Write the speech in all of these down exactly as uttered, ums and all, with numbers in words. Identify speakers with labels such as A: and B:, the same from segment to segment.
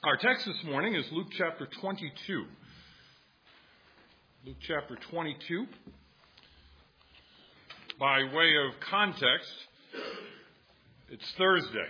A: Our text this morning is Luke chapter twenty-two. Luke chapter twenty-two. By way of context, it's Thursday.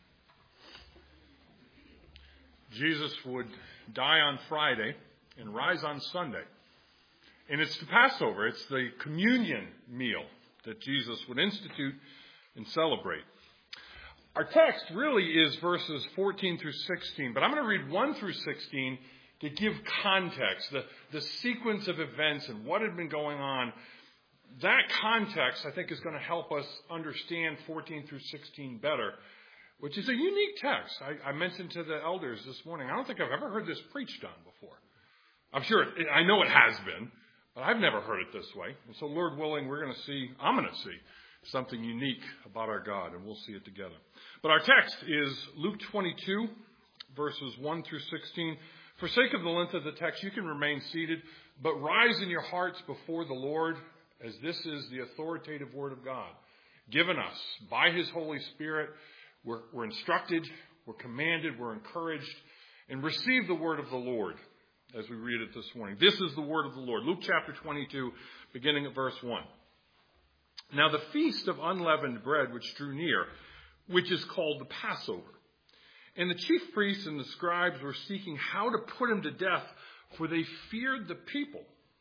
A: Jesus would die on Friday and rise on Sunday. And it's the Passover. It's the communion meal that Jesus would institute and celebrate. Our text really is verses fourteen through sixteen, but I'm going to read one through sixteen to give context, the, the sequence of events and what had been going on. That context, I think, is going to help us understand fourteen through sixteen better, which is a unique text. I, I mentioned to the elders this morning, I don't think I've ever heard this preached on before. I'm sure, it, I know it has been, but I've never heard it this way. And so, Lord willing, we're going to see, I'm going to see something unique about our God, and we'll see it together. But our text is Luke twenty-two, verses one through sixteen. For sake of the length of the text, you can remain seated, but rise in your hearts before the Lord, as this is the authoritative word of God, given us by his Holy Spirit. We're, we're instructed, we're commanded, we're encouraged, and receive the word of the Lord as we read it this morning. This is the word of the Lord. Luke chapter twenty-two, beginning at verse one. Now the feast of unleavened bread which drew near, which is called the Passover. And the chief priests and the scribes were seeking how to put him to death, for they feared the people.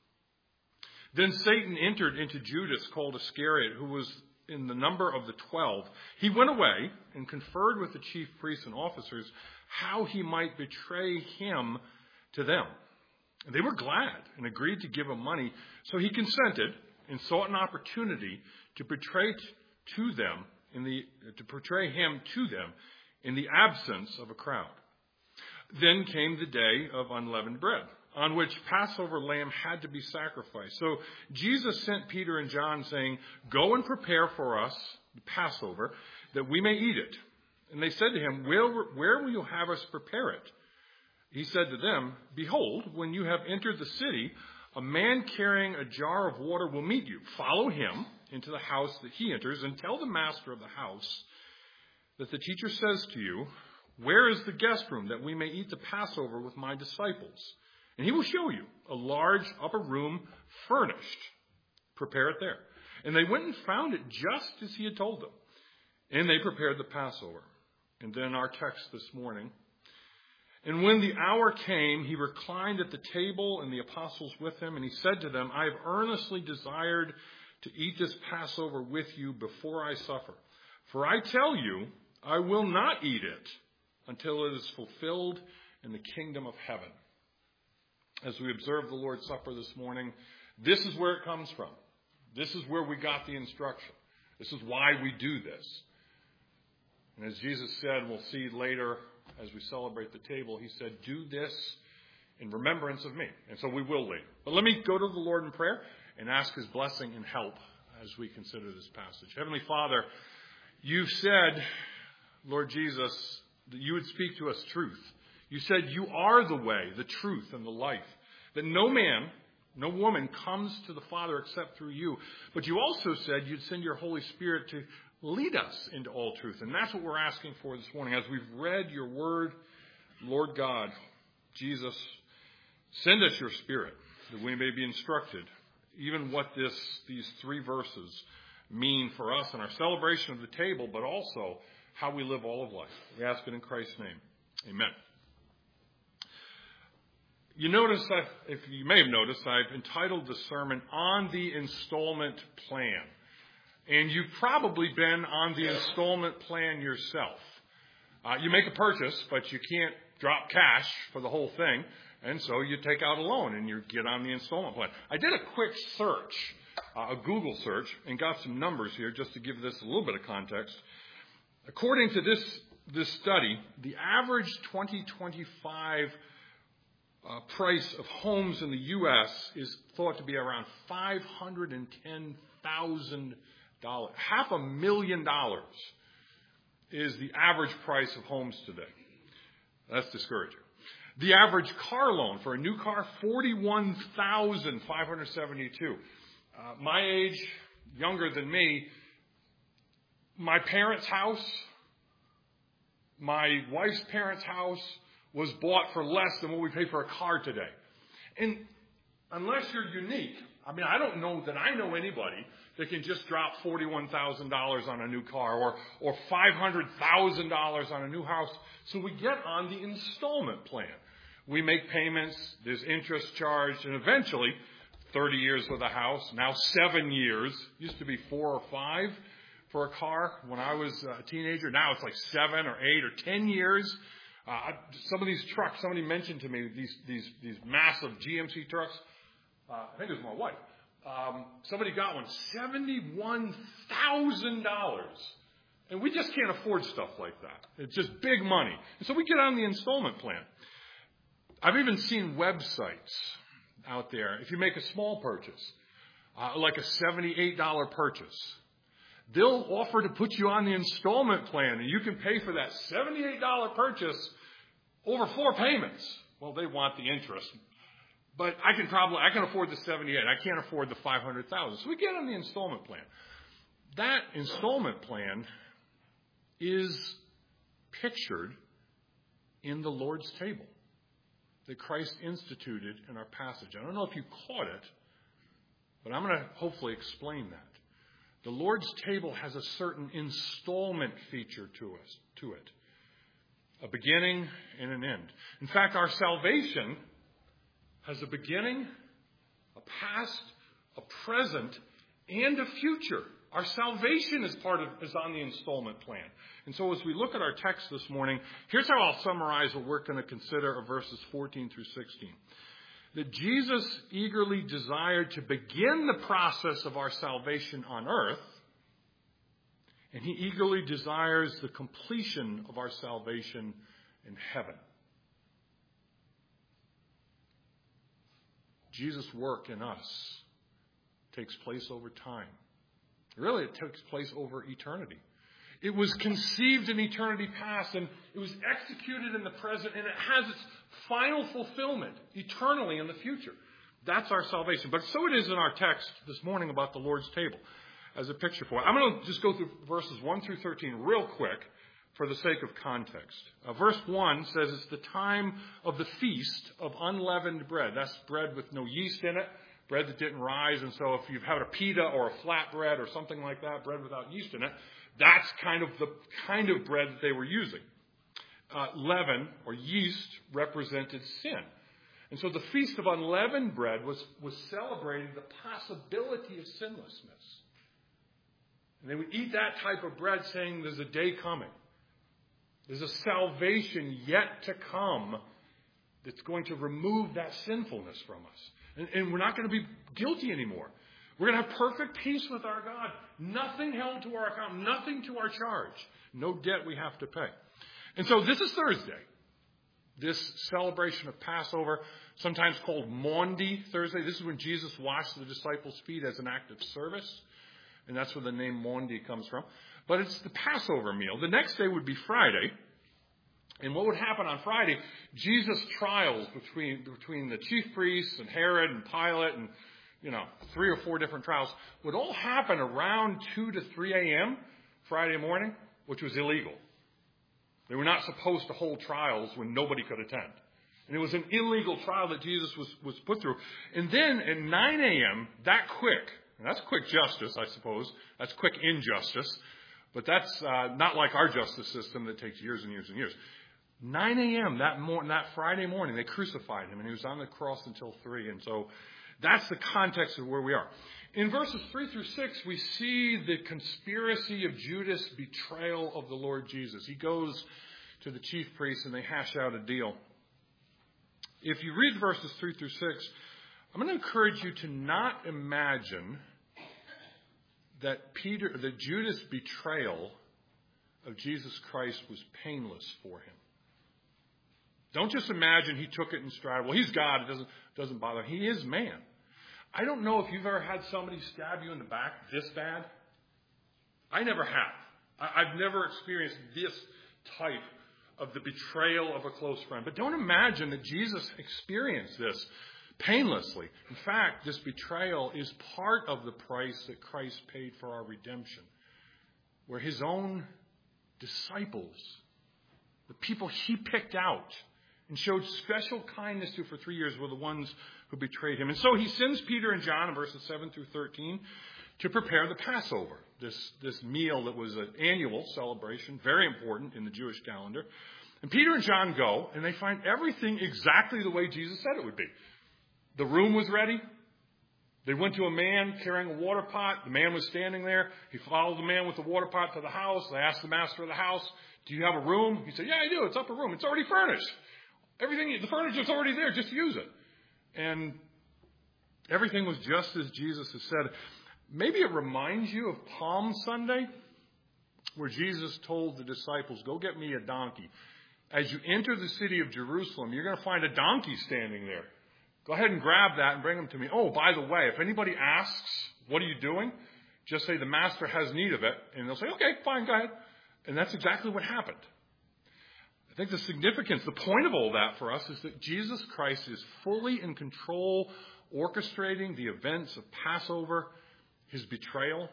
A: Then Satan entered into Judas, called Iscariot, who was in the number of the twelve. He went away and conferred with the chief priests and officers how he might betray him to them. And they were glad and agreed to give him money. So he consented and sought an opportunity to betray to them in the to portray him to them in the absence of a crowd. Then came the day of unleavened bread, on which Passover lamb had to be sacrificed. So Jesus sent Peter and John, saying, "Go and prepare for us the Passover, that we may eat it." And they said to him, "Where, where will you have us prepare it?" He said to them, "Behold, when you have entered the city, a man carrying a jar of water will meet you. Follow him into the house that he enters, and tell the master of the house that the teacher says to you, 'Where is the guest room that we may eat the Passover with my disciples?' And he will show you a large upper room furnished. Prepare it there." And they went and found it just as he had told them. And they prepared the Passover. And then our text this morning. And when the hour came, he reclined at the table and the apostles with him. And he said to them, "I have earnestly desired to eat this Passover with you before I suffer. For I tell you, I will not eat it until it is fulfilled in the kingdom of heaven." As we observe the Lord's Supper this morning, this is where it comes from. This is where we got the instruction. This is why we do this. And as Jesus said, we'll see later as we celebrate the table, he said, "Do this in remembrance of me." And so we will later. But let me go to the Lord in prayer and ask his blessing and help as we consider this passage. Heavenly Father, you've said, Lord Jesus, that you would speak to us truth. You said you are the way, the truth, and the life. That no man, no woman comes to the Father except through you. But you also said you'd send your Holy Spirit to lead us into all truth. And that's what we're asking for this morning. As we've read your word, Lord God, Jesus, send us your Spirit that we may be instructed, even what this these three verses mean for us in our celebration of the table, but also how we live all of life. We ask it in Christ's name. Amen. You notice, that, if you may have noticed, I've entitled the sermon "On the Installment Plan." And you've probably been on the installment plan yourself. Uh, you make a purchase, but you can't drop cash for the whole thing. And so you take out a loan and you get on the installment plan. I did a quick search, uh, a Google search, and got some numbers here just to give this a little bit of context. According to this, this study, the average twenty twenty-five uh, price of homes in the U S is thought to be around five hundred ten thousand dollars. Half a million dollars is the average price of homes today. That's discouraging. The average car loan for a new car, forty-one thousand five hundred seventy-two dollars. Uh, my age, younger than me, my parents' house, my wife's parents' house was bought for less than what we pay for a car today. And unless you're unique, I mean, I don't know that I know anybody that can just drop forty-one thousand dollars on a new car or, or five hundred thousand dollars on a new house. So we get on the installment plan. We make payments, there's interest charged, and eventually, thirty years with a house, now seven years, used to be four or five for a car when I was a teenager. Now it's like seven or eight or ten years. Uh, some of these trucks, somebody mentioned to me, these these these massive G M C trucks, uh, I think it was my wife, um, somebody got one, seventy-one thousand dollars. And we just can't afford stuff like that. It's just big money. And so we get on the installment plan. I've even seen websites out there, if you make a small purchase, uh, like a seventy-eight dollars purchase, they'll offer to put you on the installment plan, and you can pay for that seventy-eight dollars purchase over four payments. Well, they want the interest. But I can probably, I can afford the seventy-eight. I can't afford the five hundred thousand. So we get on the installment plan. That installment plan is pictured in the Lord's table that Christ instituted in our passage. I don't know if you caught it, but I'm going to hopefully explain that. The Lord's table has a certain installment feature to us, to it. A beginning and an end. In fact, our salvation has a beginning, a past, a present, and a future. Our salvation is part of is on the installment plan. And so as we look at our text this morning, here's how I'll summarize what we're going to consider of verses fourteen through sixteen. That Jesus eagerly desired to begin the process of our salvation on earth, and he eagerly desires the completion of our salvation in heaven. Jesus' work in us takes place over time. Really, it takes place over eternity. It was conceived in eternity past, and it was executed in the present, and it has its final fulfillment eternally in the future. That's our salvation. But so it is in our text this morning about the Lord's table as a picture for it. I'm going to just go through verses one through thirteen real quick for the sake of context. Uh, verse one says it's the time of the feast of unleavened bread. That's bread with no yeast in it. Bread that didn't rise, and so if you've had a pita or a flatbread or something like that, bread without yeast in it, that's kind of the kind of bread that they were using. Uh, leaven or yeast represented sin. And so the Feast of Unleavened Bread was, was celebrating the possibility of sinlessness. And they would eat that type of bread saying there's a day coming. There's a salvation yet to come that's going to remove that sinfulness from us. And, and we're not going to be guilty anymore. We're going to have perfect peace with our God. Nothing held to our account. Nothing to our charge. No debt we have to pay. And so this is Thursday. This celebration of Passover, sometimes called Maundy Thursday. This is when Jesus washed the disciples' feet as an act of service. And that's where the name Maundy comes from. But it's the Passover meal. The next day would be Friday. And what would happen on Friday, Jesus' trials between between the chief priests and Herod and Pilate and, you know, three or four different trials would all happen around two to three a.m. Friday morning, which was illegal. They were not supposed to hold trials when nobody could attend. And it was an illegal trial that Jesus was, was put through. And then at nine a.m., that quick, and that's quick justice, I suppose. That's quick injustice. But that's uh, not like our justice system that takes years and years and years. nine a.m. that morning, that Friday morning, they crucified him, and he was on the cross until three. And so that's the context of where we are. In verses three through six, we see the conspiracy of Judas' betrayal of the Lord Jesus. He goes to the chief priests, and they hash out a deal. If you read verses three through six, I'm going to encourage you to not imagine that Peter, that Judas' betrayal of Jesus Christ was painless for him. Don't just imagine he took it in stride. Well, he's God. It doesn't, doesn't bother him. He is man. I don't know if you've ever had somebody stab you in the back this bad. I never have. I, I've never experienced this type of the betrayal of a close friend. But don't imagine that Jesus experienced this painlessly. In fact, this betrayal is part of the price that Christ paid for our redemption, where his own disciples, the people he picked out and showed special kindness to for three years were the ones who betrayed him. And so he sends Peter and John in verses seven through thirteen to prepare the Passover, this, this meal that was an annual celebration, very important in the Jewish calendar. And Peter and John go, and they find everything exactly the way Jesus said it would be. The room was ready. They went to a man carrying a water pot. The man was standing there. He followed the man with the water pot to the house. They asked the master of the house, do you have a room? He said, yeah, I do. It's upper room. It's already furnished. Everything, the furniture's already there. Just use it. And everything was just as Jesus has said. Maybe it reminds you of Palm Sunday, where Jesus told the disciples, go get me a donkey. As you enter the city of Jerusalem, you're going to find a donkey standing there. Go ahead and grab that and bring them to me. Oh, by the way, if anybody asks, what are you doing? Just say the master has need of it. And they'll say, okay, fine, go ahead. And that's exactly what happened. I think the significance, the point of all that for us is that Jesus Christ is fully in control, orchestrating the events of Passover, his betrayal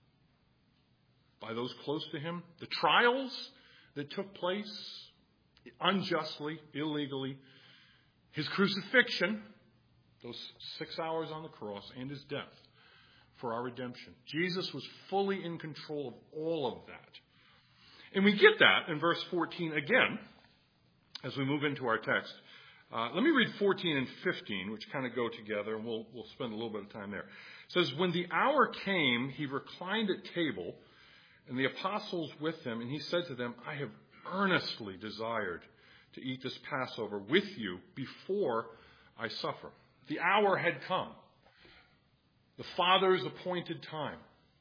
A: by those close to him, the trials that took place unjustly, illegally, his crucifixion, those six hours on the cross, and his death for our redemption. Jesus was fully in control of all of that. And we get that in verse fourteen again, as we move into our text. Uh, let me read fourteen and fifteen, which kind of go together, and we'll, we'll spend a little bit of time there. It says, when the hour came, he reclined at table, and the apostles with him, and he said to them, I have earnestly desired to eat this Passover with you before I suffer. The hour had come. The Father's appointed time.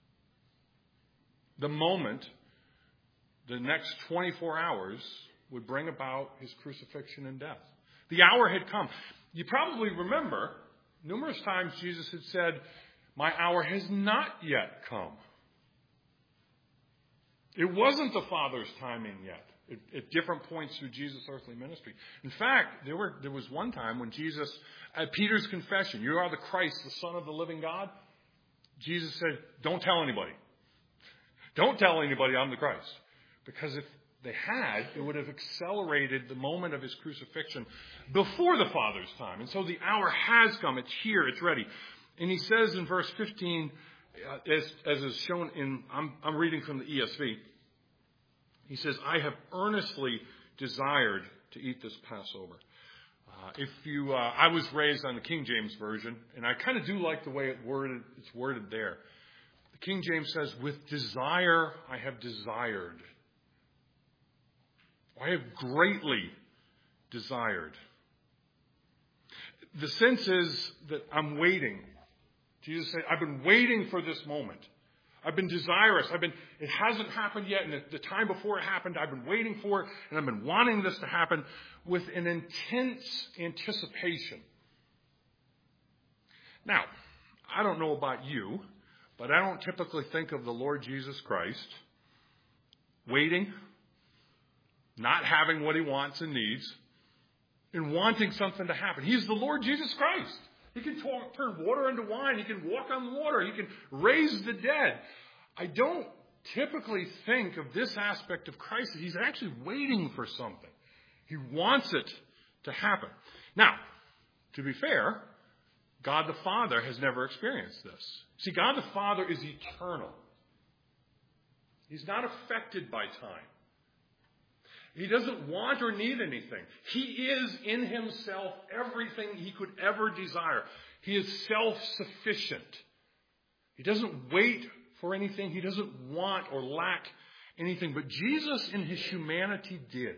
A: The moment, the next twenty-four hours, would bring about his crucifixion and death. The hour had come. You probably remember, numerous times Jesus had said, my hour has not yet come. It wasn't the Father's timing yet. At different points through Jesus' earthly ministry. In fact, there were there was one time when Jesus, at Peter's confession, you are the Christ, the Son of the living God, Jesus said, don't tell anybody. Don't tell anybody I'm the Christ. Because if they had, it would have accelerated the moment of his crucifixion before the Father's time. And so the hour has come. It's here. It's ready. And he says in verse fifteen, uh, as, as is shown in, I'm, I'm reading from the E S V, he says, I have earnestly desired to eat this Passover. Uh, if you, uh, I was raised on the King James Version, and I kind of do like the way it worded, it's worded there. The King James says, with desire I have desired. I have greatly desired. The sense is that I'm waiting. Jesus said, I've been waiting for this moment. I've been desirous. I've been, it hasn't happened yet. And the, the time before it happened, I've been waiting for it. And I've been wanting this to happen with an intense anticipation. Now, I don't know about you, but I don't typically think of the Lord Jesus Christ waiting, not having what he wants and needs, and wanting something to happen. He's the Lord Jesus Christ. He can talk, turn water into wine. He can walk on the water. He can raise the dead. I don't typically think of this aspect of Christ that he's actually waiting for something. He wants it to happen. Now, to be fair, God the Father has never experienced this. See, God the Father is eternal. He's not affected by time. He doesn't want or need anything. He is in himself everything he could ever desire. He is self-sufficient. He doesn't wait for anything. He doesn't want or lack anything. But Jesus in his humanity did.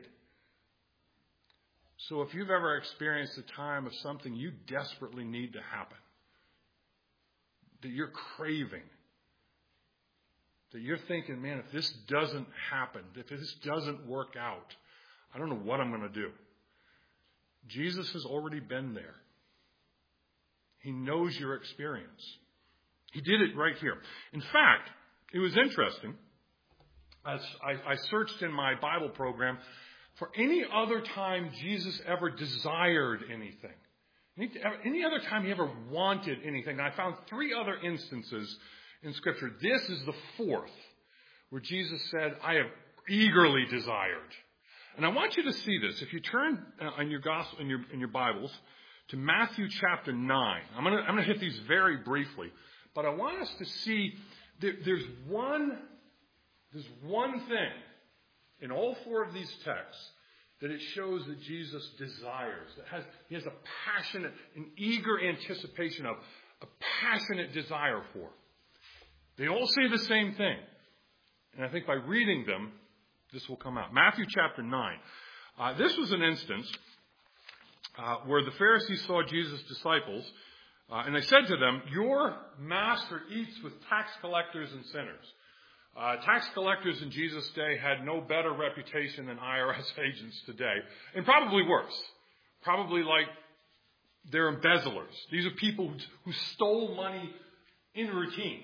A: So if you've ever experienced a time of something you desperately need to happen, that you're craving, that you're thinking, man, if this doesn't happen, if this doesn't work out, I don't know what I'm going to do. Jesus has already been there. He knows your experience. He did it right here. In fact, it was interesting. As I, I searched in my Bible program for any other time Jesus ever desired anything. Any, any other time he ever wanted anything. And I found three other instances in Scripture. This is the fourth where Jesus said, I have eagerly desired. And I want you to see this. If you turn uh, in your gospel, in your in your Bibles to Matthew chapter nine, I'm going to I'm going to hit these very briefly, but I want us to see that there's one there's one thing in all four of these texts that it shows that Jesus desires. That has he has a passionate, an eager anticipation of, a passionate desire for. They all say the same thing, and I think by reading them, this will come out. Matthew chapter nine. Uh, this was an instance uh, where the Pharisees saw Jesus' disciples, uh, and they said to them, "Your master eats with tax collectors and sinners." Uh, tax collectors in Jesus' day had no better reputation than I R S agents today, and probably worse. Probably like they're embezzlers. These are people who, who stole money in routine.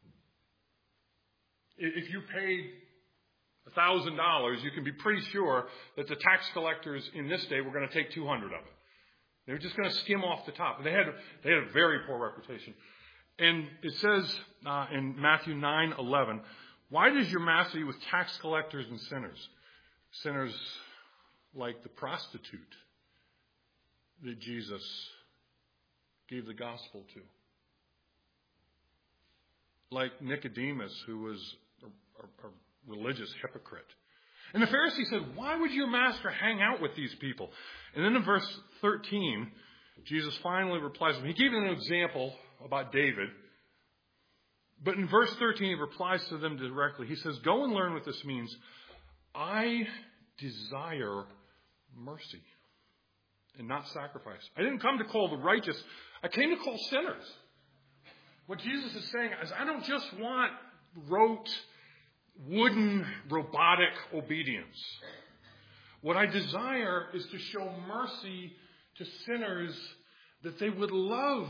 A: If you paid one thousand dollars, you can be pretty sure that the tax collectors in this day were going to take two hundred of it. They were just going to skim off the top. They had, they had a very poor reputation. And it says uh, in Matthew nine eleven, "Why does your master eat with tax collectors and sinners?" Sinners like the prostitute that Jesus gave the gospel to. Like Nicodemus, who was a, a, a religious hypocrite. And the Pharisee said, "Why would your master hang out with these people?" And then in verse thirteen, Jesus finally replies to him. He gave an example about David. But in verse thirteen, he replies to them directly. He says, "Go and learn what this means. I desire mercy and not sacrifice. I didn't come to call the righteous. I came to call sinners." What Jesus is saying is, I don't just want rote, wooden, robotic obedience. What I desire is to show mercy to sinners that they would love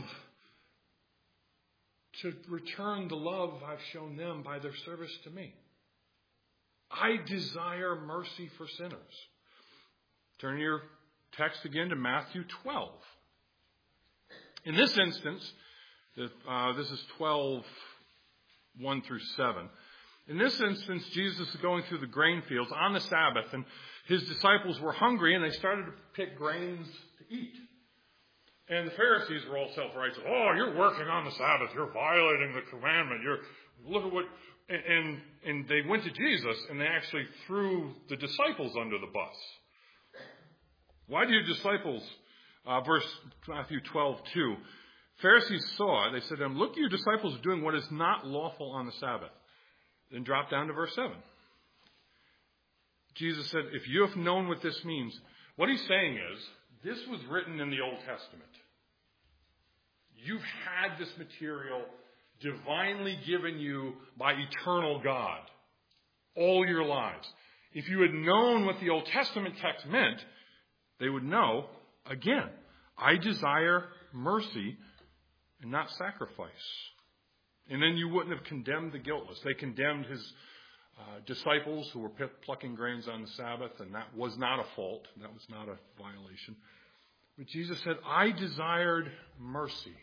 A: to return the love I've shown them by their service to me. I desire mercy for sinners. Turn your text again to Matthew twelve. In this instance, uh, this is twelve, one through seven. In this instance, Jesus is going through the grain fields on the Sabbath, and his disciples were hungry, and they started to pick grains to eat. And the Pharisees were all self-righteous. "Oh, you're working on the Sabbath. You're violating the commandment. You're look at what." And, and and they went to Jesus, and they actually threw the disciples under the bus. Why do your disciples? Uh, verse Matthew twelve two. Pharisees saw it. They said to him, "Look, your disciples are doing what is not lawful on the Sabbath." Then drop down to verse seven. Jesus said, "If you have known what this means," what he's saying is, this was written in the Old Testament. You've had this material divinely given you by eternal God all your lives. If you had known what the Old Testament text meant, they would know, again, I desire mercy and not sacrifice. And then you wouldn't have condemned the guiltless. They condemned his uh, disciples who were plucking grains on the Sabbath, and that was not a fault. That was not a violation. But Jesus said, I desired mercy.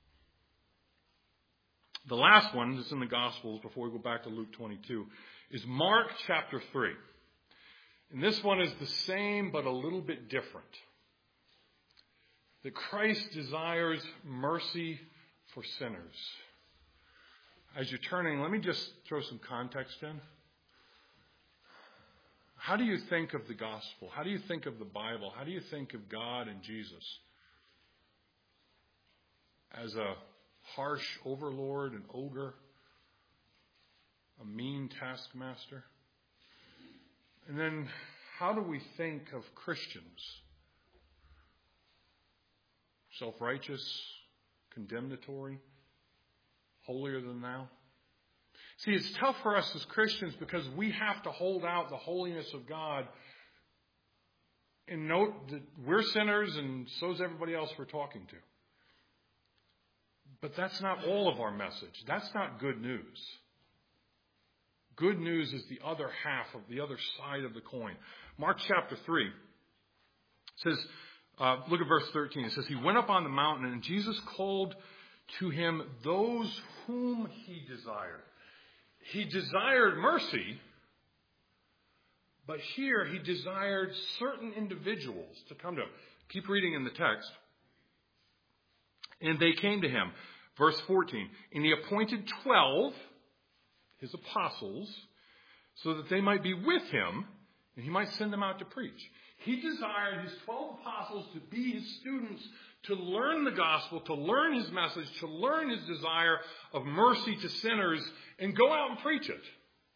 A: The last one that's in the Gospels, before we go back to Luke twenty-two, is Mark chapter three. And this one is the same, but a little bit different. That Christ desires mercy for sinners. As you're turning, let me just throw some context in. How do you think of the gospel? How do you think of the Bible? How do you think of God and Jesus? As a harsh overlord, an ogre, a mean taskmaster? And then how do we think of Christians? Self-righteous, condemnatory, holier than thou? See, it's tough for us as Christians because we have to hold out the holiness of God and note that we're sinners and so is everybody else we're talking to. But that's not all of our message. That's not good news. Good news is the other half of the other side of the coin. Mark chapter three says, uh, look at verse thirteen. It says, he went up on the mountain and Jesus called to him those whom he desired. He desired mercy, But here he desired certain individuals to come to him. Keep reading in the text. And they came to him. Verse fourteen. And he appointed twelve, his apostles, so that they might be with him, and he might send them out to preach. He desired his twelve apostles to be his students, to learn the gospel, to learn his message, to learn his desire of mercy to sinners, and go out and preach it.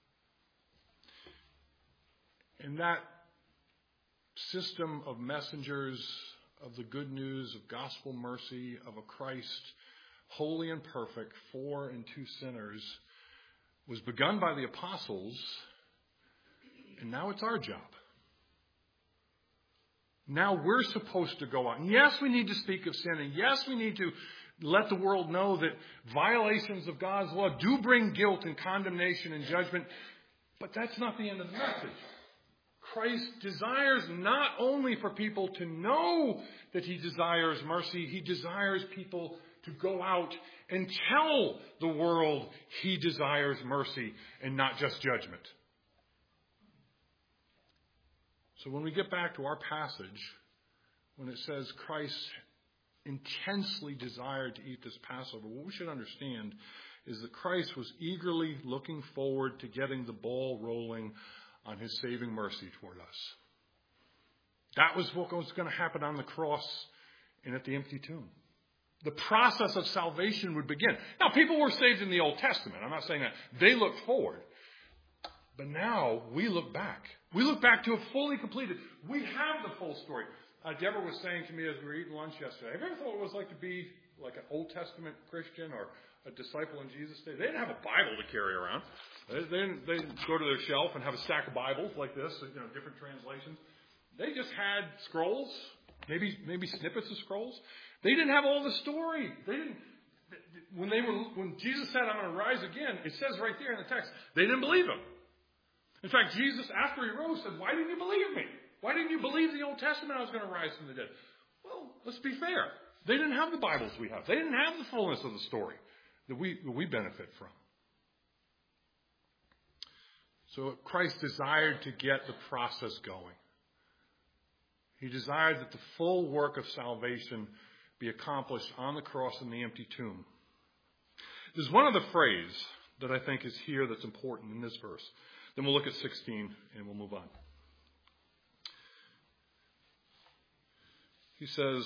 A: And that system of messengers of the good news of gospel mercy of a Christ holy and perfect for and to sinners was begun by the apostles, and now it's our job. Now we're supposed to go out. And yes, we need to speak of sin. And yes, we need to let the world know that violations of God's law do bring guilt and condemnation and judgment. But that's not the end of the message. Christ desires not only for people to know that he desires mercy, he desires people to go out and tell the world he desires mercy and not just judgment. So when we get back to our passage, when it says Christ intensely desired to eat this Passover, what we should understand is that Christ was eagerly looking forward to getting the ball rolling on his saving mercy toward us. That was what was going to happen on the cross and at the empty tomb. The process of salvation would begin. Now, people were saved in the Old Testament. I'm not saying that. They looked forward. But now we look back. We look back to a fully completed. We have the full story. Uh, Deborah was saying to me as we were eating lunch yesterday, have you ever thought what it was like to be like an Old Testament Christian or a disciple in Jesus' day? They didn't have a Bible to carry around. They, they, didn't, they didn't go to their shelf and have a stack of Bibles like this, you know, different translations. They just had scrolls, maybe maybe snippets of scrolls. They didn't have all the story. They didn't. When they were when Jesus said, "I'm going to rise again," it says right there in the text, they didn't believe him. In fact, Jesus, after he rose, said, "Why didn't you believe me? Why didn't you believe the Old Testament I was going to rise from the dead?" Well, let's be fair. They didn't have the Bibles we have. They didn't have the fullness of the story that we that we benefit from. So Christ desired to get the process going. He desired that the full work of salvation be accomplished on the cross in the empty tomb. There's one other phrase that I think is here that's important in this verse. Then we'll look at sixteen and we'll move on. He says,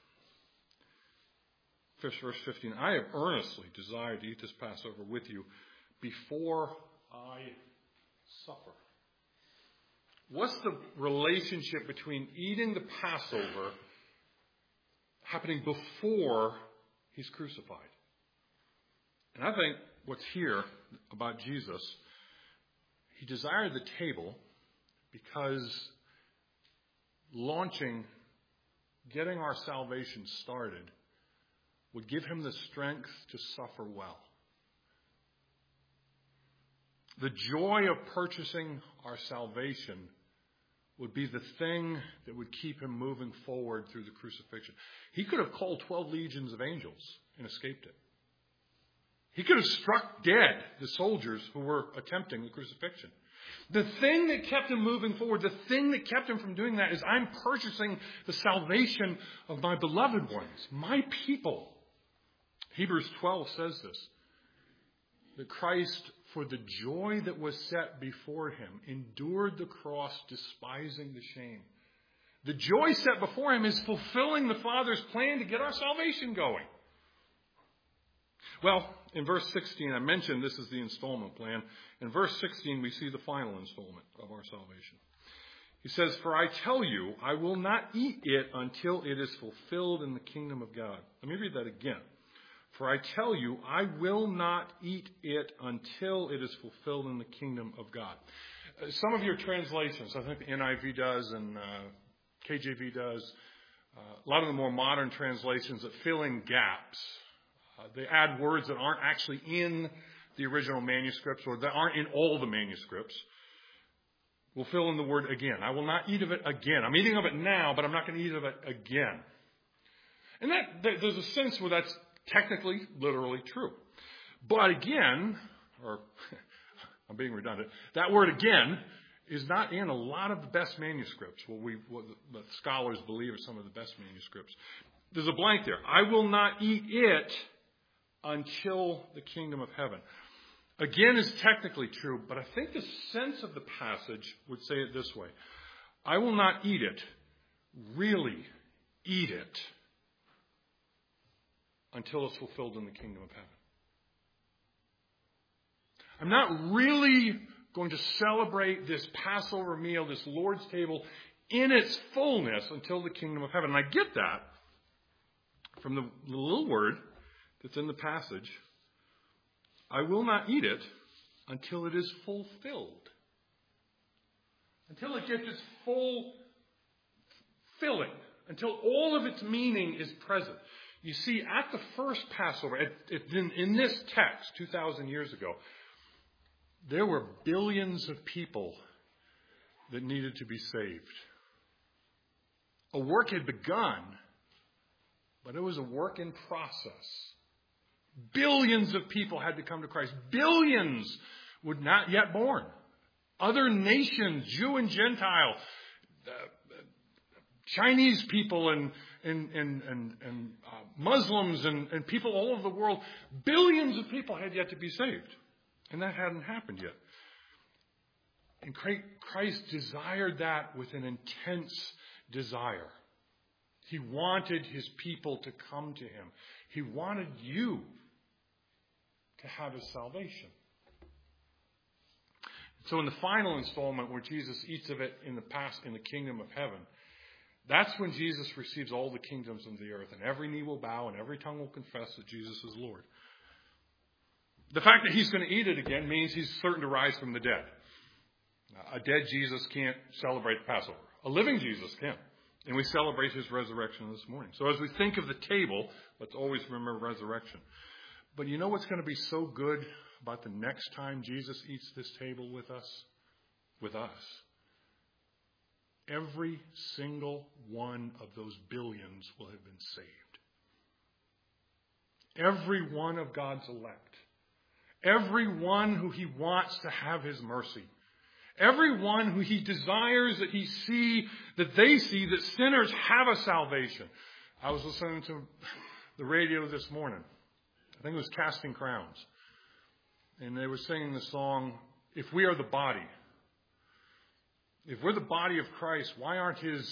A: verse fifteen, "I have earnestly desired to eat this Passover with you before I suffer." What's the relationship between eating the Passover happening before he's crucified? And I think what's here about Jesus, he desired the table because launching, getting our salvation started, would give him the strength to suffer well. The joy of purchasing our salvation would be the thing that would keep him moving forward through the crucifixion. He could have called twelve legions of angels and escaped it. He could have struck dead the soldiers who were attempting the crucifixion. The thing that kept him moving forward, the thing that kept him from doing that is, I'm purchasing the salvation of my beloved ones, my people. Hebrews twelve says this, that Christ, for the joy that was set before him, endured the cross, despising the shame. The joy set before him is fulfilling the Father's plan to get our salvation going. Well, in verse sixteen, I mentioned this is the installment plan. In verse sixteen, we see the final installment of our salvation. He says, "For I tell you, I will not eat it until it is fulfilled in the kingdom of God." Let me read that again. "For I tell you, I will not eat it until it is fulfilled in the kingdom of God." Uh, some of your translations, I think the N I V does and uh, K J V does, uh, a lot of the more modern translations that fill in gaps. Uh, they add words that aren't actually in the original manuscripts or that aren't in all the manuscripts. We'll fill in the word again. I will not eat of it again. I'm eating of it now, but I'm not going to eat of it again. And that, that there's a sense where that's technically, literally true. But again, or I'm being redundant, that word again is not in a lot of the best manuscripts, what we what the scholars believe are some of the best manuscripts. There's a blank there. I will not eat it until the kingdom of heaven. Again, is technically true, but I think the sense of the passage would say it this way. I will not eat it, really eat it, until it's fulfilled in the kingdom of heaven. I'm not really going to celebrate this Passover meal, this Lord's table, in its fullness until the kingdom of heaven. And I get that from the little word that's in the passage. I will not eat it until it is fulfilled. Until it gets its full filling. Until all of its meaning is present. You see, at the first Passover, at, at, in, in this text, two thousand years ago, there were billions of people that needed to be saved. A work had begun, but it was a work in process. Billions of people had to come to Christ. Billions were not yet born. Other nations, Jew and Gentile, uh, Chinese people and and and and, and uh, Muslims and, and people all over the world, billions of people had yet to be saved. And that hadn't happened yet. And Christ desired that with an intense desire. He wanted his people to come to him. He wanted you to have his salvation. So in the final installment where Jesus eats of it in the past in the kingdom of heaven, that's when Jesus receives all the kingdoms of the earth, and every knee will bow and every tongue will confess that Jesus is Lord. The fact that he's going to eat it again means he's certain to rise from the dead. A dead Jesus can't celebrate the Passover. A living Jesus can. And we celebrate his resurrection this morning. So as we think of the table, let's always remember resurrection. But you know what's going to be so good about the next time Jesus eats this table with us? With us. Every single one of those billions will have been saved. Every one of God's elect. Every one who he wants to have his mercy. Everyone who he desires that he see, that they see, that sinners have a salvation. I was listening to the radio this morning. I think it was Casting Crowns. And they were singing the song, If We Are the Body. If we're the body of Christ, why aren't his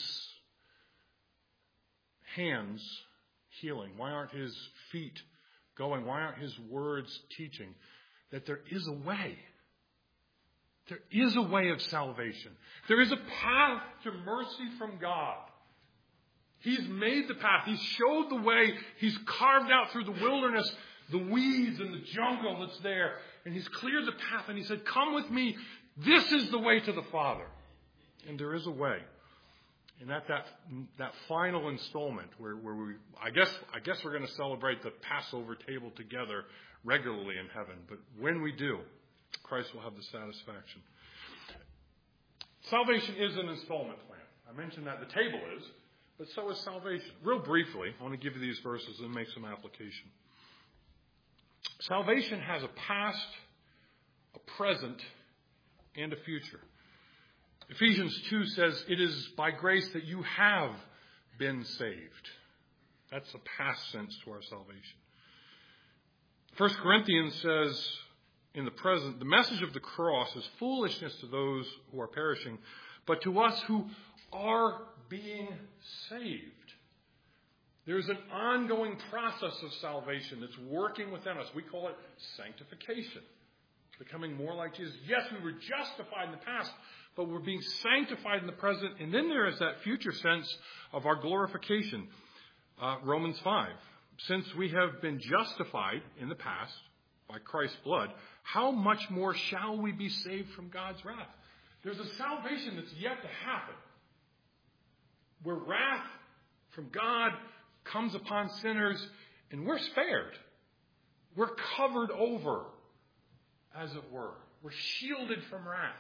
A: hands healing? Why aren't his feet going? Why aren't his words teaching? That there is a way. There is a way of salvation. There is a path to mercy from God. He's made the path. He's showed the way. He's carved out through the wilderness the weeds and the jungle that's there. And he's cleared the path. And he said, come with me. This is the way to the Father. And there is a way. And at that that final installment where, where we, I guess, I guess we're going to celebrate the Passover table together regularly in heaven. But when we do, Christ will have the satisfaction. Salvation is an installment plan. I mentioned that the table is, but so is salvation. Real briefly, I want to give you these verses and make some application. Salvation has a past, a present, and a future. Ephesians two says, it is by grace that you have been saved. That's a past sense to our salvation. First Corinthians says, in the present, the message of the cross is foolishness to those who are perishing, but to us who are being saved. There's an ongoing process of salvation that's working within us. We call it sanctification. Becoming more like Jesus. Yes, we were justified in the past, but we're being sanctified in the present. And then there is that future sense of our glorification. Uh, Romans five. Since we have been justified in the past by Christ's blood, how much more shall we be saved from God's wrath? There's a salvation that's yet to happen. Where wrath from God comes upon sinners and we're spared. We're covered over, as it were. We're shielded from wrath.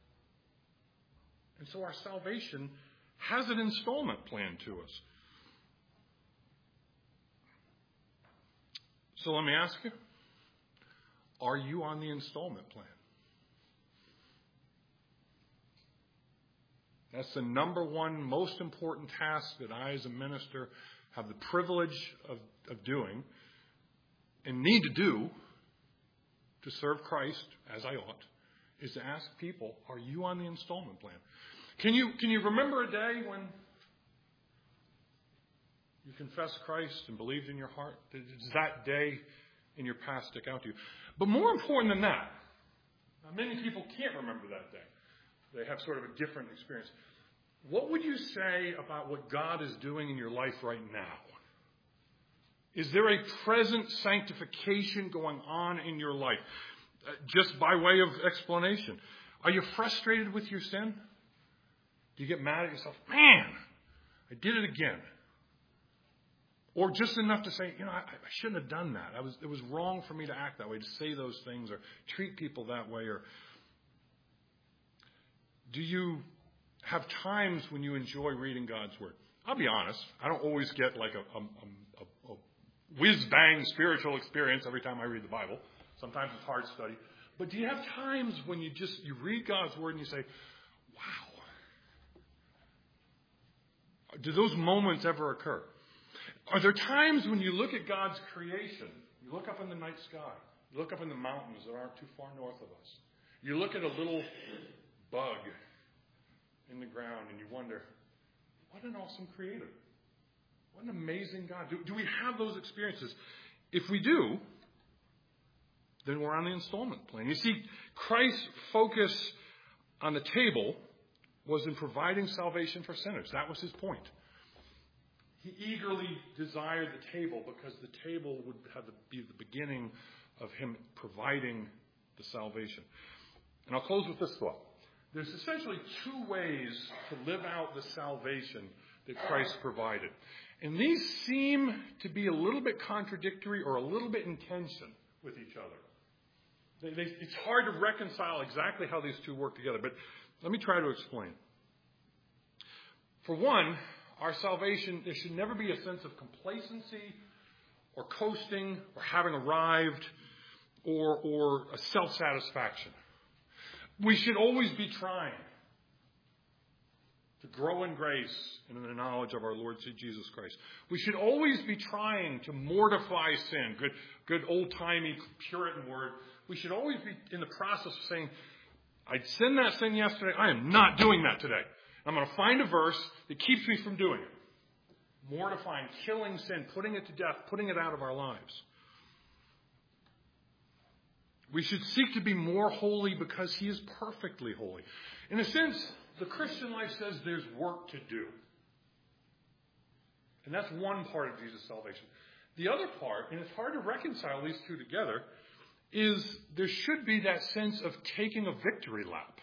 A: And so our salvation has an installment plan to us. So let me ask you, are you on the installment plan? That's the number one most important task that I as a minister have the privilege of, of doing and need to do to serve Christ as I ought, is to ask people, are you on the installment plan? Can you, can you remember a day when you confessed Christ and believed in your heart? Does that day in your past stick out to you? But more important than that, many people can't remember that day. They have sort of a different experience. What would you say about what God is doing in your life right now? Is there a present sanctification going on in your life? Uh, just by way of explanation. Are you frustrated with your sin? Do you get mad at yourself? Man, I did it again. Or just enough to say, you know, I, I shouldn't have done that. I was, it was wrong for me to act that way, to say those things or treat people that way. Or do you have times when you enjoy reading God's Word? I'll be honest. I don't always get like a, a, a, a whiz-bang spiritual experience every time I read the Bible. Sometimes it's hard study. But do you have times when you just you read God's Word and you say, wow. Do those moments ever occur? Are there times when you look at God's creation, you look up in the night sky, you look up in the mountains that aren't too far north of us, you look at a little bug in the ground and you wonder, what an awesome creator. What an amazing God. Do, do we have those experiences? If we do, then we're on the installment plan. You see, Christ's focus on the table was in providing salvation for sinners. That was his point. He eagerly desired the table because the table would have the, be the beginning of him providing the salvation. And I'll close with this thought. There's essentially two ways to live out the salvation that Christ provided. And these seem to be a little bit contradictory or a little bit in tension with each other. They, they, it's hard to reconcile exactly how these two work together, but let me try to explain. For one, our salvation, there should never be a sense of complacency or coasting or having arrived or, or a self-satisfaction. We should always be trying to grow in grace and in the knowledge of our Lord Jesus Christ. We should always be trying to mortify sin. Good, good old-timey Puritan word. We should always be in the process of saying, I sinned that sin yesterday. I am not doing that today. I'm going to find a verse that keeps me from doing it. Mortifying, killing sin, putting it to death, putting it out of our lives. We should seek to be more holy because he is perfectly holy. In a sense, the Christian life says there's work to do. And that's one part of Jesus' salvation. The other part, and it's hard to reconcile these two together, is there should be that sense of taking a victory lap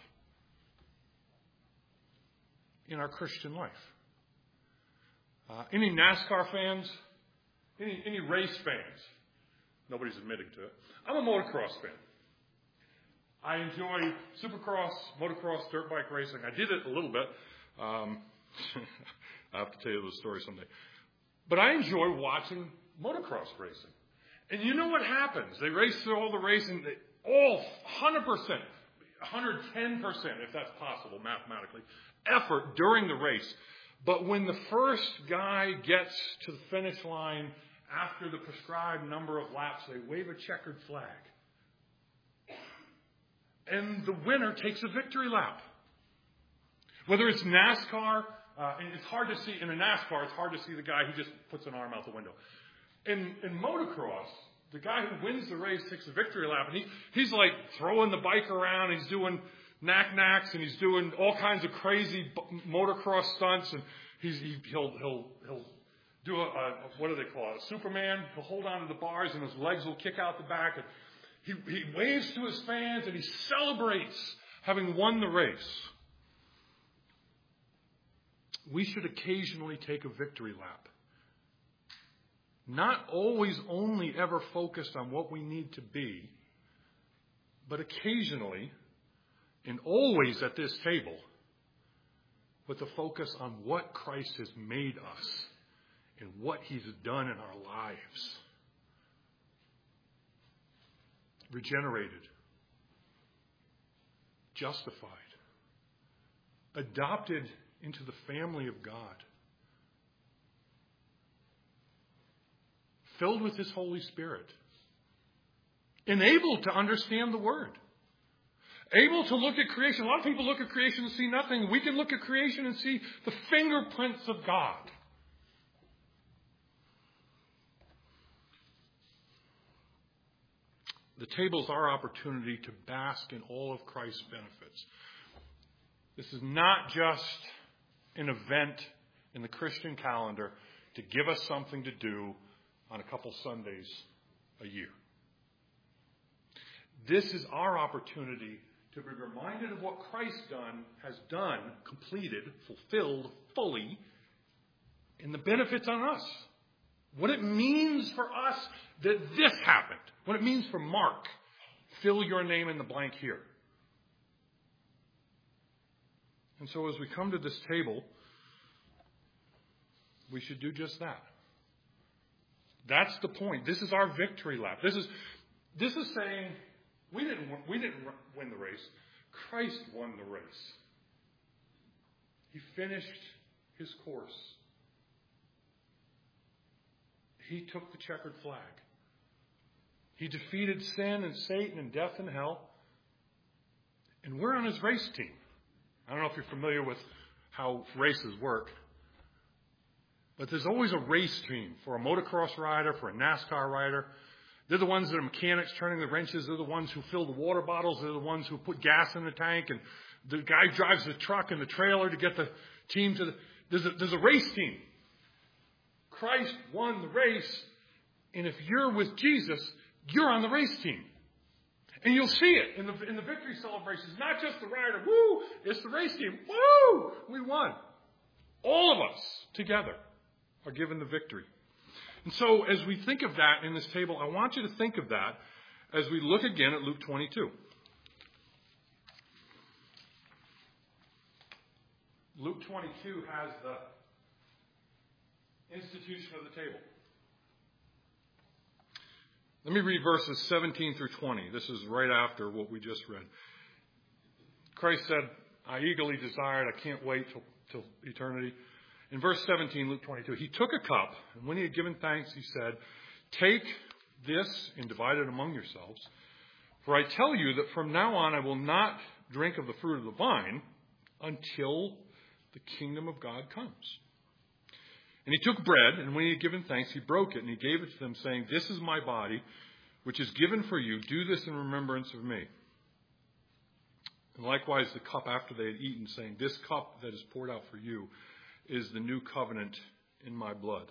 A: in our Christian life. Uh, any NASCAR fans? Any, any race fans? Nobody's admitting to it. I'm a motocross fan. I enjoy supercross, motocross, dirt bike racing. I did it a little bit. Um, I'll have to tell you the story someday. But I enjoy watching motocross racing. And you know what happens? They race through all the racing, they, all one hundred percent, one hundred ten percent, if that's possible mathematically, effort during the race. But when the first guy gets to the finish line after the prescribed number of laps, they wave a checkered flag. And the winner takes a victory lap. Whether it's NASCAR, uh, and it's hard to see, in a NASCAR, it's hard to see the guy who just puts an arm out the window. In, in motocross, the guy who wins the race takes a victory lap, and he, he's like throwing the bike around, he's doing knack-knacks, and he's doing all kinds of crazy b- motocross stunts, and he's, he, he'll, he'll, he'll do a, a, what do they call it, a Superman. He'll hold on to the bars, and his legs will kick out the back, and he, he waves to his fans, and he celebrates having won the race. We should occasionally take a victory lap. Not always only ever focused on what we need to be, but occasionally and always at this table with a focus on what Christ has made us and what he's done in our lives. Regenerated, justified, adopted into the family of God, filled with His Holy Spirit, enabled to understand the Word, able to look at creation. A lot of people look at creation and see nothing. We can look at creation and see the fingerprints of God. The table is our opportunity to bask in all of Christ's benefits. This is not just an event in the Christian calendar to give us something to do on a couple Sundays a year. This is our opportunity to be reminded of what Christ done, has done, completed, fulfilled fully, and the benefits on us. What it means for us that this happened. What it means for Mark. Fill your name in the blank here. And so as we come to this table, we should do just that. That's the point. This is our victory lap. This is this is saying we didn't we didn't win the race. Christ won the race. He finished his course. He took the checkered flag. He defeated sin and Satan and death and hell. And we're on his race team. I don't know if you're familiar with how races work. But there's always a race team for a motocross rider, for a NASCAR rider. They're the ones that are mechanics turning the wrenches. They're the ones who fill the water bottles. They're the ones who put gas in the tank. And the guy drives the truck and the trailer to get the team to the... There's a, there's a race team. Christ won the race. And if you're with Jesus, you're on the race team. And you'll see it in the, in the victory celebrations. Not just the rider. Woo! It's the race team. Woo! We won. All of us together are given the victory. And so as we think of that in this table, I want you to think of that as we look again at Luke twenty-two. Luke twenty-two has the institution of the table. Let me read verses seventeen through twenty. This is right after what we just read. Christ said, I eagerly desired, I can't wait till, till eternity. In verse seventeen, Luke twenty-two, he took a cup, and when he had given thanks, he said, take this and divide it among yourselves. For I tell you that from now on I will not drink of the fruit of the vine until the kingdom of God comes. And he took bread, and when he had given thanks, he broke it, and he gave it to them, saying, this is my body, which is given for you. Do this in remembrance of me. And likewise the cup after they had eaten, saying, this cup that is poured out for you is the new covenant in my blood.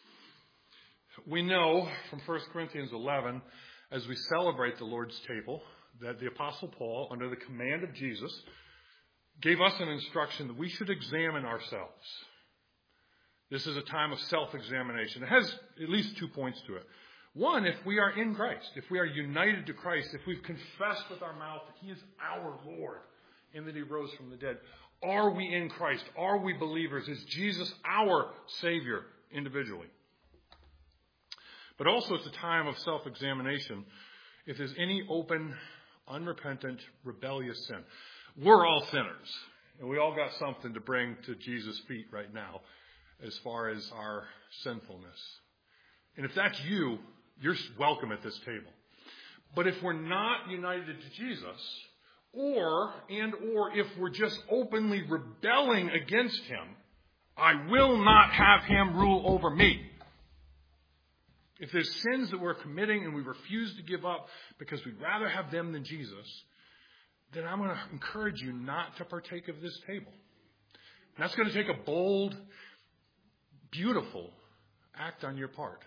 A: We know from First Corinthians eleven, as we celebrate the Lord's table, that the Apostle Paul, under the command of Jesus, gave us an instruction that we should examine ourselves. This is a time of self-examination. It has at least two points to it. One, if we are in Christ, if we are united to Christ, if we've confessed with our mouth that he is our Lord and that he rose from the dead, are we in Christ? Are we believers? Is Jesus our Savior individually? But also it's a time of self-examination if there's any open, unrepentant, rebellious sin. We're all sinners, and we all got something to bring to Jesus' feet right now as far as our sinfulness. And if that's you, you're welcome at this table. But if we're not united to Jesus, or and or if we're just openly rebelling against him, I will not have him rule over me. If there's sins that we're committing and we refuse to give up because we'd rather have them than Jesus, then I'm going to encourage you not to partake of this table. And that's going to take a bold, beautiful act on your part.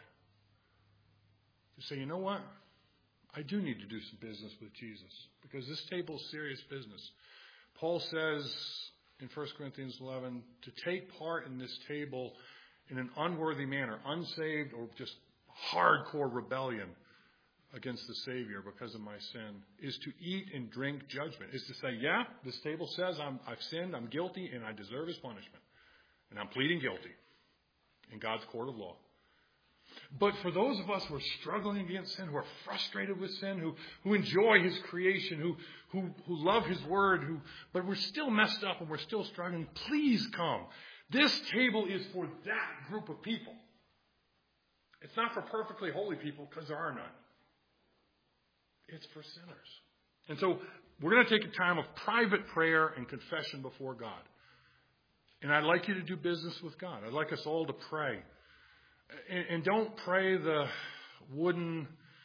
A: To say, you know what? I do need to do some business with Jesus because this table is serious business. Paul says in First Corinthians eleven to take part in this table in an unworthy manner, unsaved or just hardcore rebellion against the Savior because of my sin, is to eat and drink judgment. Is to say, yeah, this table says I'm, I've sinned, I'm guilty, and I deserve his punishment. And I'm pleading guilty in God's court of law. But for those of us who are struggling against sin, who are frustrated with sin, who, who enjoy his creation, who, who, who love his word, who, but we're still messed up and we're still struggling, please come. This table is for that group of people. It's not for perfectly holy people, because there are none. It's for sinners. And so we're going to take a time of private prayer and confession before God. And I'd like you to do business with God. I'd like us all to pray. And, and don't pray the wooden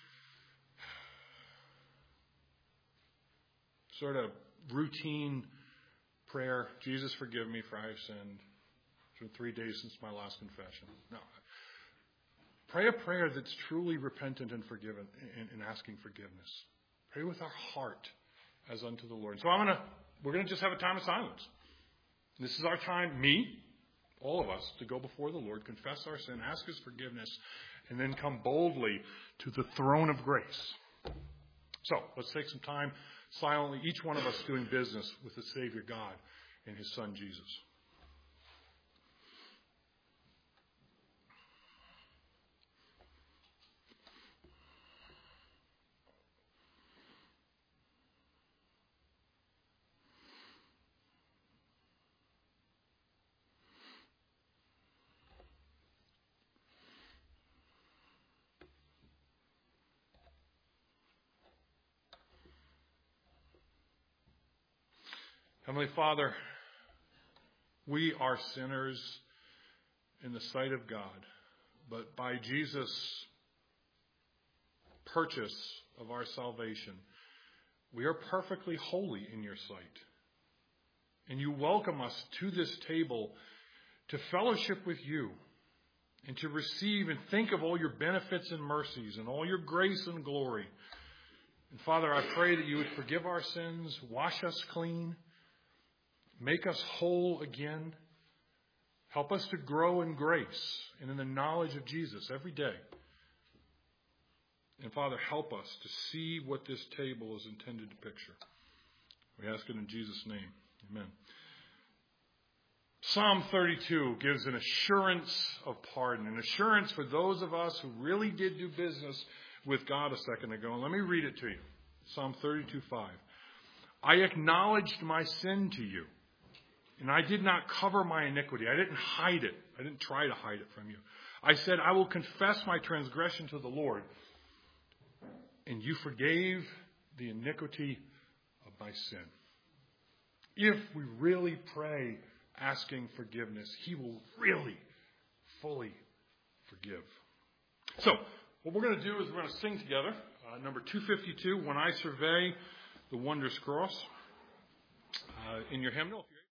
A: sort of routine prayer, Jesus, forgive me for I have sinned. It's been three days since my last confession. No. Pray a prayer that's truly repentant and forgiven and, and asking forgiveness. Pray with our heart as unto the Lord. So I'm gonna we're gonna just have a time of silence. This is our time, me, all of us, to go before the Lord, confess our sin, ask his forgiveness, and then come boldly to the throne of grace. So let's take some time silently, each one of us doing business with the Savior God and his Son Jesus. Heavenly Father, we are sinners in the sight of God, but by Jesus' purchase of our salvation, we are perfectly holy in your sight. And you welcome us to this table to fellowship with you and to receive and think of all your benefits and mercies and all your grace and glory. And Father, I pray that you would forgive our sins, wash us clean, make us whole again. Help us to grow in grace and in the knowledge of Jesus every day. And Father, help us to see what this table is intended to picture. We ask it in Jesus' name. Amen. Psalm thirty-two gives an assurance of pardon, an assurance for those of us who really did do business with God a second ago. And let me read it to you. Psalm thirty-two five. I acknowledged my sin to you, and I did not cover my iniquity. I didn't hide it. I didn't try to hide it from you. I said, I will confess my transgression to the Lord, and you forgave the iniquity of my sin. If we really pray asking forgiveness, he will really fully forgive. So, what we're going to do is we're going to sing together, uh, number two fifty-two, When I Survey the Wondrous Cross, uh, in your hymnal.